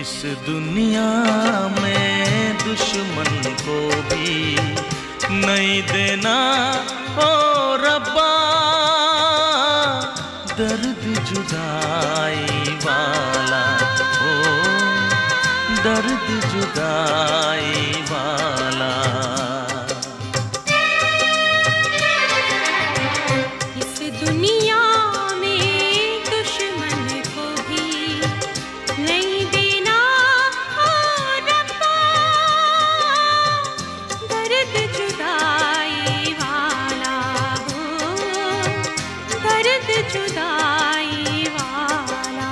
इस दुनिया में दुश्मन को भी नहीं देना ओ रब्बा, दर्द जुदाई वाला, ओ दर्द जुदाई वाला। इस दुनिया में दुश्मन को भी नहीं देना ओ रब्बा, दर्द जुदाई वाला, हो दर्द जुदाई वाला।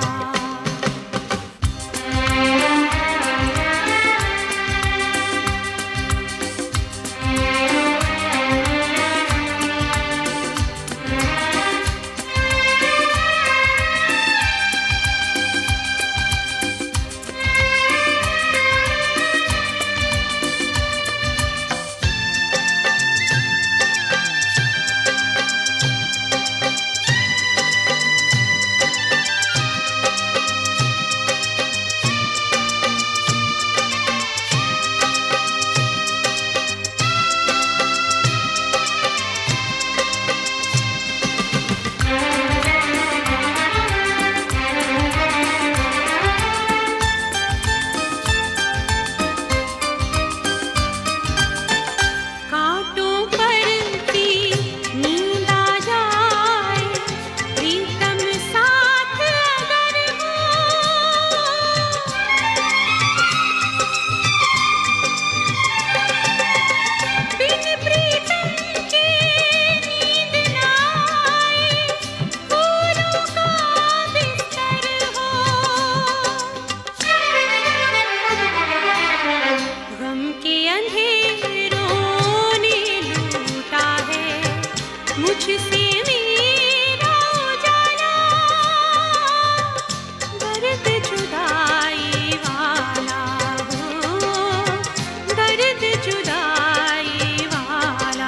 मुझसे मेरा उजाला, दर्द जुदाई वाला, हो दर्द जुदाई वाला।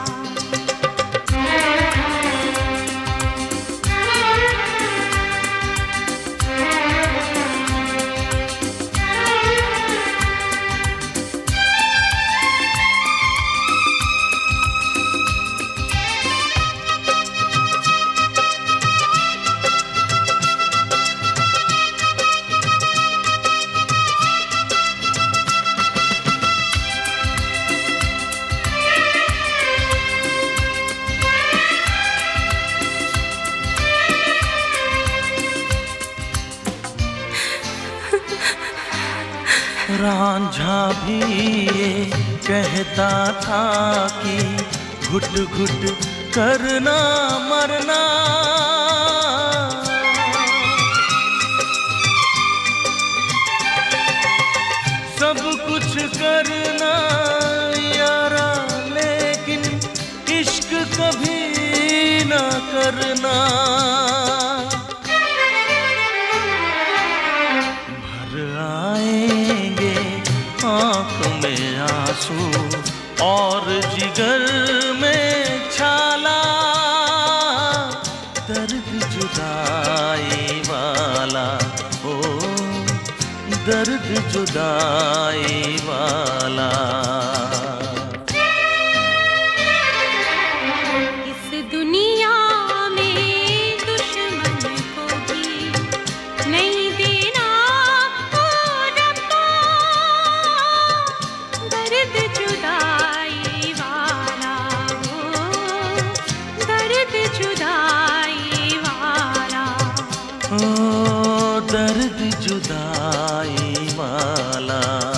रांझा भी ये कहता था कि घुट घुट करना मरना, सब कुछ करना यारा, लेकिन इश्क कभी न करना। आँख में आंसू और जिगर में छाला, दर्द जुदाई वाला, ओ दर्द जुदाई वाला। इस दुनिया में दुश्मन को भी नहीं देना ओ रब्बा, दर्द जुदाई वाला, हो दर्द जुदाई वाला, ओ दर्द जुदाई वाला।